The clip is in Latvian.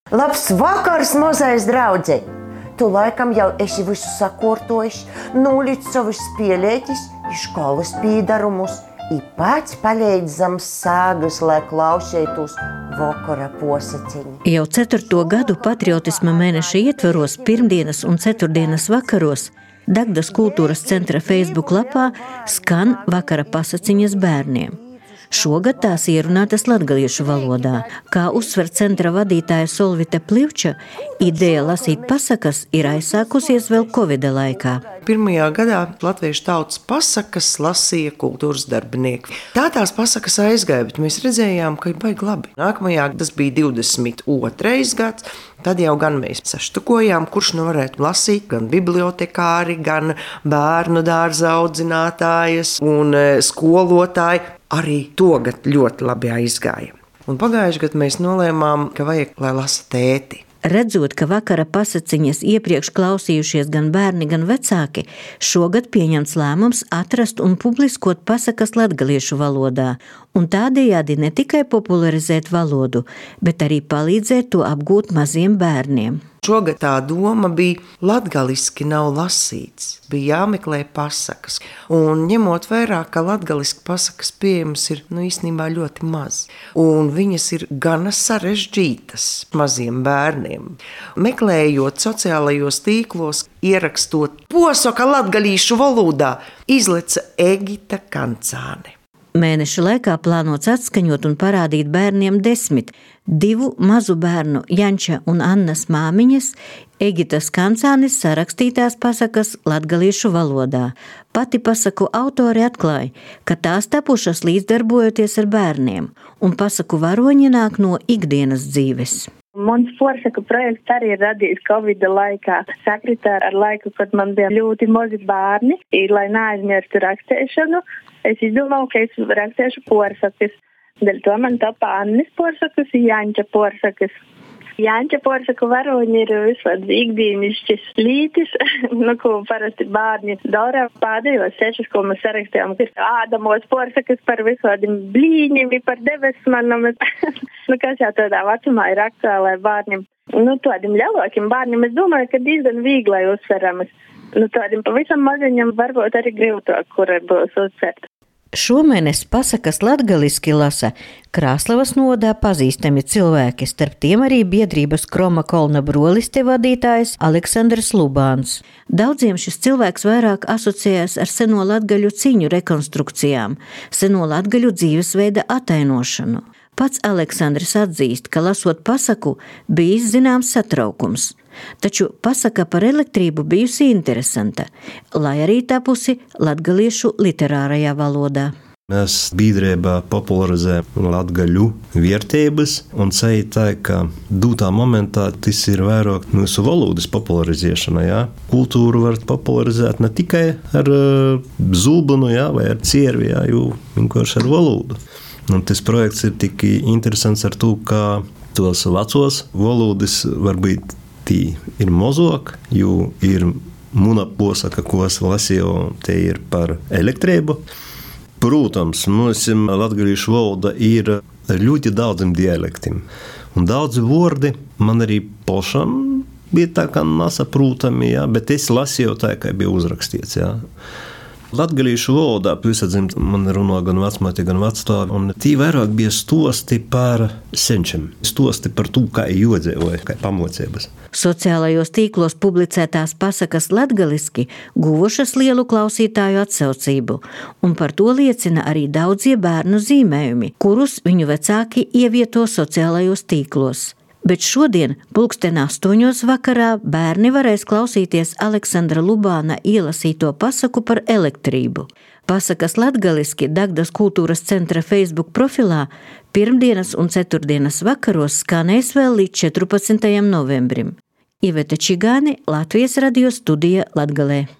Labs vakars, mazais draudzei! Tu laikam jau esi visu sakortojis, nūlic savus pielēķis, školas pīdarumus, I pats palīdzams sāgas, lai klausētos vakara posaciņi. Jau 4. gadu patriotisma mēneša ietvaros pirmdienas un ceturtdienas vakaros Dagdas kultūras centra Facebook lapā skan vakara pasaciņas bērniem. Šogad tās ierunātas latgaliešu valodā. Kā uzsver centra vadītāja Solvita Plivča, ideja lasīt pasakas ir aizsākusies vēl Covida laikā. Pirmajā gadā latviešu tautas pasakas lasīja kultūras darbinieki. Tā tās pasakas aizgāja, bet mēs redzējām, ka ir baigi labi. Nākamajā, tas bija 22. gads, tad jau gan mēs saštukojām, kurš nu varētu lasīt, gan bibliotekāri, gan bērnu dārza audzinātājas un skolotāji. Arī togad ļoti labi aizgāja. Un pagājušajā gadā mēs nolēmām, ka vajag, lai lasa tēti. Redzot, ka vakara pasaciņas iepriekš klausījušies gan bērni, gan vecāki, šogad pieņemts lēmums atrast un publiskot pasakas latgaliešu valodā, un tādējādi ne tikai popularizēt valodu, bet arī palīdzēt to apgūt maziem bērniem. Šogad tā doma bija, latgaliski nav lasīts, bija jāmeklē pasakas. Un ņemot vērā, ka latgaliski pasakas pieejamas ir īstenībā ļoti maz. Un viņas ir gana sarežģītas maziem bērniem. Meklējot sociālajos tīklos, ierakstot posaka latgalīšu valodā, izleca Egita Kancāne. Mēneša laikā plānots atskaņot un parādīt bērniem 10, 2 mazu bērnu Janča un Annas māmiņas, Egitas Kancānes sarakstītās pasakas latgaliešu valodā. Pati pasaku autori atklāja, ka tās tapušas līdzdarbojoties ar bērniem, un pasaku varoņi nāk no ikdienas dzīves. Mans porsaku projekts arī ir radījis Covida laikā. Sakritā ar laiku, kad man bija ļoti mazi bērni, lai neaizmirstu rakstēšanu, es izdomāju, ka es rakstēšu porsakas. Dēļ to man tapa Annis porsakas, Janča porsakas. Janča porsaku varoņi ir visādi ikdienišķis lītis, ko parasti bērni dara. Pēdējos 6, ko mēs sarakstījām, ir ādamos porsakas par visādiem blīņiem, par debesmanam. Kas jau tādā vecumā ir aktuālai bērniem. Tādiem lielākiem bērniem, es domāju, ka diezgan viegli uztveramas. Tādiem pavisam maziņam varbūt arī grūtāk, kur būs uztvert. Šomēnes pasakas latgaliski lasa Krāslavas novadā pazīstami cilvēki, starp tiem arī biedrības Kroma Kolna broliste vadītājs Aleksandrs Lubāns. Daudziem šis cilvēks vairāk asociējas ar seno latgaļu ciņu rekonstrukcijām, seno latgaļu dzīvesveida atainošanu. Pats Aleksandrs atzīst, ka lasot pasaku bijis zināms satraukums. Taču pasaka par elektrību bijusi interesanta, lai arī tapusi latgaliešu literārajā valodā. Mēs biedrībā popularizējam latgaļu vērtības un ceļ tā, ka dūtā momentā tas ir vairāk mūsu valodas popularizēšana. Jā. Kultūru var popularizēt ne tikai ar zūbunu vai ar ciervi, jo vienkārši ar valodu. Un tas projekts ir tik interesants ar to, ka tos vecos valodas varbūt tī ir mozok, jo ir muna posaka, ko es lasīju, te ir par elektrību. Protams, mums latgaliešu valoda ir ļoti daudziem dialektiem. Un daudzi vārdi man arī pašam bija tā kā nesaprotami, bet es lasīju tā, kā bija uzrakstīts. Jā. Latgaliešu valodā pilsēdzim man runā gan vecmāti, gan vecstāvi, un tī vairāk bija stosti par senčiem, stosti par to, kā jodzēvoja, kā pamocības. Sociālajos tīklos publicētās pasakas latgaliski guvušas lielu klausītāju atsaucību, un par to liecina arī daudzie bērnu zīmējumi, kurus viņu vecāki ievieto sociālajos tīklos. Bet šodien, 8:00 vakarā, bērni varēs klausīties Aleksandra Lubāna ielasīto pasaku par elektrību. Pasakas latgaliski Dagdas kultūras centra Facebook profilā pirmdienas un ceturtdienas vakaros skanēs vēl līdz 14. novembrim. Iveta Čigāne, Latvijas radio studija Latgalē.